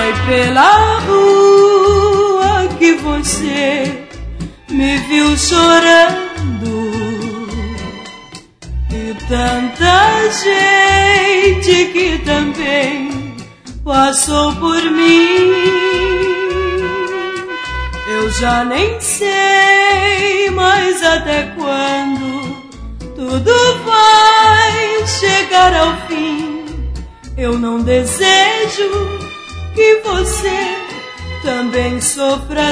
Foi pela rua que você me viu chorando, e tanta gente que também passou por mim. Eu já nem sei mais até quando tudo vai chegar ao fim. Eu não desejo que você também sofra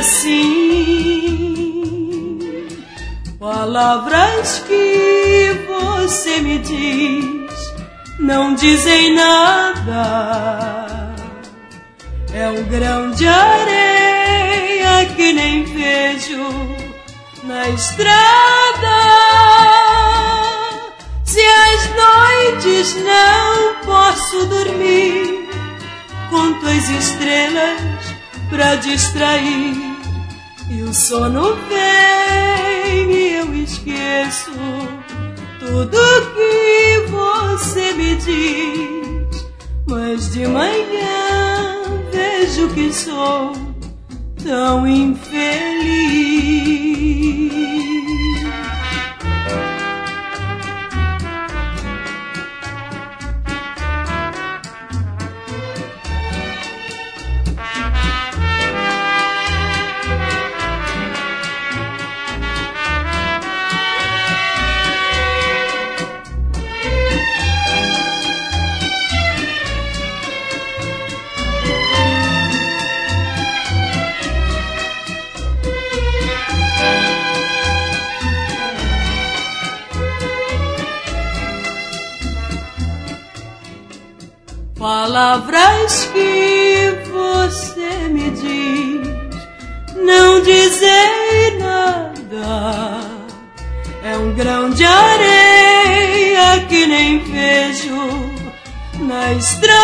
assim. Palavras que você me diz não dizem nada. É um grão de areia que nem vejo na estrada. Se às noites não posso dormir, conto as estrelas pra distrair, e o sono vem e eu esqueço tudo que você me diz. Mas de manhã vejo que sou tão infeliz. Palavras que você me diz não dizem nada. É um grão de areia que nem vejo na estrada.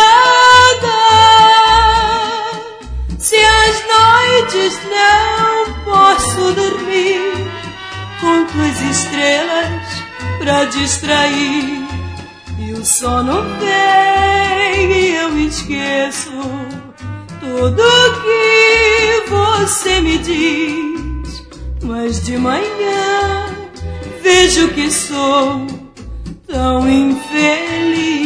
Se às noites não posso dormir, conto as estrelas pra distrair, e o sono vem e eu esqueço tudo que você me diz. Mas de manhã vejo que sou tão infeliz.